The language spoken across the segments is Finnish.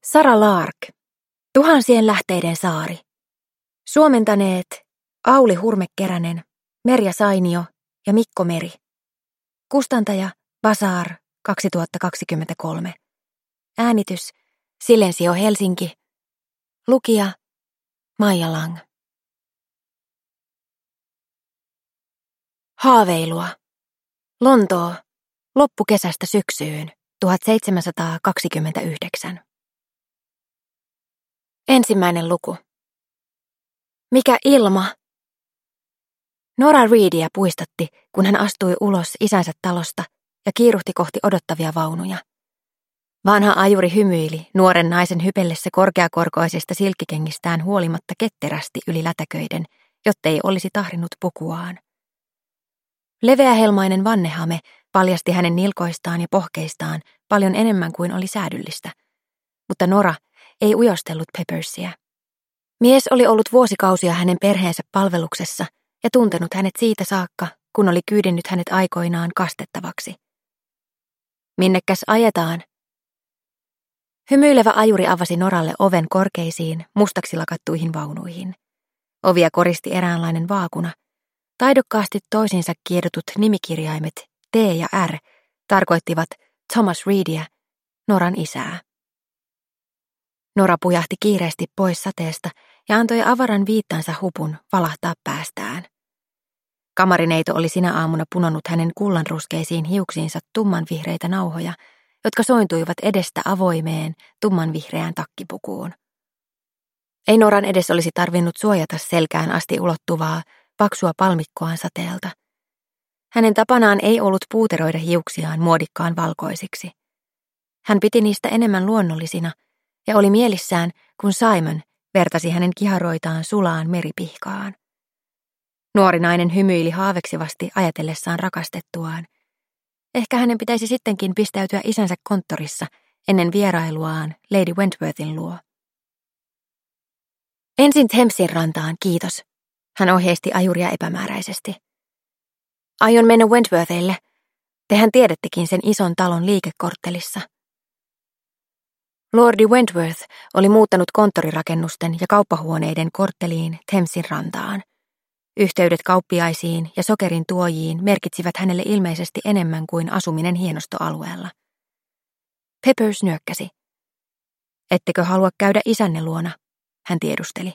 Sara Lark, Tuhansien lähteiden saari. Suomentaneet Auli Hurmekeränen, Merja Sainio ja Mikko Meri. Kustantaja Bazaar 2023. Äänitys Silensio Helsinki. Lukija Maija Lang. Haaveilua. Lontoo. Loppukesästä syksyyn 1729. Ensimmäinen luku. Mikä ilma! Nora Reedia puistatti, kun hän astui ulos isänsä talosta ja kiiruhti kohti odottavia vaunuja. Vanha ajuri hymyili nuoren naisen hypellessä korkeakorkoisista silkkikengistään huolimatta ketterästi yli lätäköiden, jottei olisi tahrinnut pukuaan. Leveähelmainen vannehame paljasti hänen nilkoistaan ja pohkeistaan paljon enemmän kuin oli säädyllistä, mutta Nora ei ujostellut Peppersia. Mies oli ollut vuosikausia hänen perheensä palveluksessa ja tuntenut hänet siitä saakka, kun oli kyydennyt hänet aikoinaan kastettavaksi. Minnekäs ajetaan? Hymyilevä ajuri avasi Noralle oven korkeisiin, mustaksi lakattuihin vaunuihin. Ovia koristi eräänlainen vaakuna. Taidokkaasti toisiinsa kiedotut nimikirjaimet T ja R tarkoittivat Thomas Reedia, Noran isää. Nora pujahti kiireesti pois sateesta ja antoi avaran viittansa hupun valahtaa päästään. Kamarineito oli sinä aamuna punonut hänen kullanruskeisiin hiuksiinsa tummanvihreitä nauhoja, jotka sointuivat edestä avoimeen, tummanvihreään takkipukuun. Ei Noran edes olisi tarvinnut suojata selkään asti ulottuvaa, paksua palmikkoaan sateelta. Hänen tapanaan ei ollut puuteroida hiuksiaan muodikkaan valkoisiksi. Hän piti niistä enemmän luonnollisina ja oli mielissään, kun Simon vertasi hänen kiharoitaan sulaan meripihkaan. Nuori nainen hymyili haaveksivasti ajatellessaan rakastettuaan. Ehkä hänen pitäisi sittenkin pistäytyä isänsä konttorissa ennen vierailuaan Lady Wentworthin luo. Ensin Thamesin rantaan, kiitos. Hän ohjeisti ajuria epämääräisesti. Aion mennä Wentworthille. Tehän tiedättekin sen ison talon liikekorttelissa. Lordi Wentworth oli muuttanut konttorirakennusten ja kauppahuoneiden kortteliin Thamesin rantaan. Yhteydet kauppiaisiin ja sokerin tuojiin merkitsivät hänelle ilmeisesti enemmän kuin asuminen hienostoalueella. Peppers nyökkäsi. Ettekö halua käydä isänne luona? Hän tiedusteli.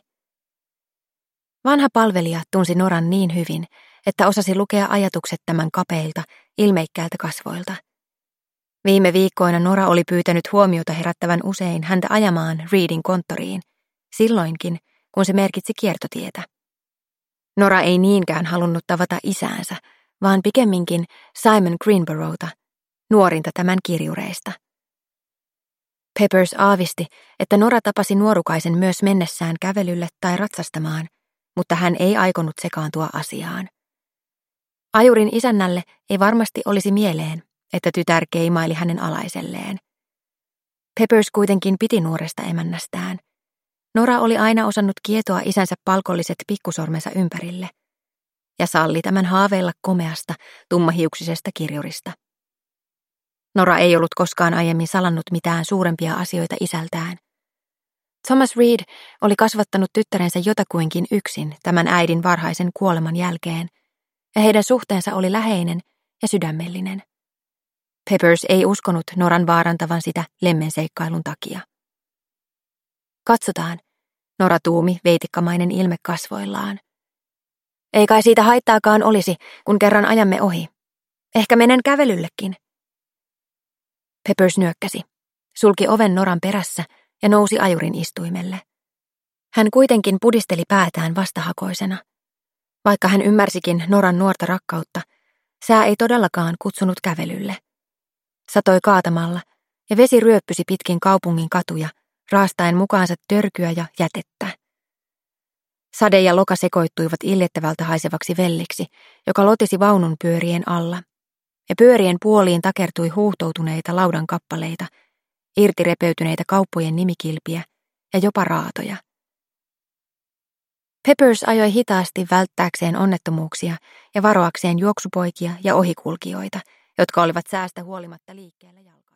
Vanha palvelija tunsi Noran niin hyvin, että osasi lukea ajatukset tämän kapeilta, ilmeikkäältä kasvoilta. Viime viikkoina Nora oli pyytänyt huomiota herättävän usein häntä ajamaan Reedin konttoriin, silloinkin, kun se merkitsi kiertotietä. Nora ei niinkään halunnut tavata isäänsä, vaan pikemminkin Simon Greenboroughta, nuorinta tämän kirjureista. Peppers aavisti, että Nora tapasi nuorukaisen myös mennessään kävelylle tai ratsastamaan, mutta hän ei aikonut sekaantua asiaan. Ajurin isännälle ei varmasti olisi mieleen, että tytär keimaili hänen alaiselleen. Peppers kuitenkin piti nuoresta emännästään. Nora oli aina osannut kietoa isänsä palkolliset pikkusormensa ympärille ja salli tämän haaveilla komeasta, tummahiuksisesta kirjurista. Nora ei ollut koskaan aiemmin salannut mitään suurempia asioita isältään. Thomas Reed oli kasvattanut tyttärensä jotakuinkin yksin tämän äidin varhaisen kuoleman jälkeen, ja heidän suhteensa oli läheinen ja sydämellinen. Peppers ei uskonut Noran vaarantavan sitä lemmenseikkailun takia. Katsotaan, Nora tuumi veitikkamainen ilme kasvoillaan. Ei kai siitä haittaakaan olisi, kun kerran ajamme ohi. Ehkä menen kävelyllekin. Peppers nyökkäsi, sulki oven Noran perässä ja nousi ajurin istuimelle. Hän kuitenkin pudisteli päätään vastahakoisena. Vaikka hän ymmärsikin Noran nuorta rakkautta, sää ei todellakaan kutsunut kävelylle. Satoi kaatamalla ja vesi ryöppysi pitkin kaupungin katuja, raastaen mukaansa törkyä ja jätettä. Sade ja loka sekoittuivat iljettävältä haisevaksi velliksi, joka lotisi vaunun pyörien alla, ja pyörien puoliin takertui huuhtoutuneita laudan kappaleita, irtirepeytyneitä kauppojen nimikilpiä ja jopa raatoja. Peppers ajoi hitaasti välttääkseen onnettomuuksia ja varoakseen juoksupoikia ja ohikulkijoita, jotka olivat säästä huolimatta liikkeellä jalkaa.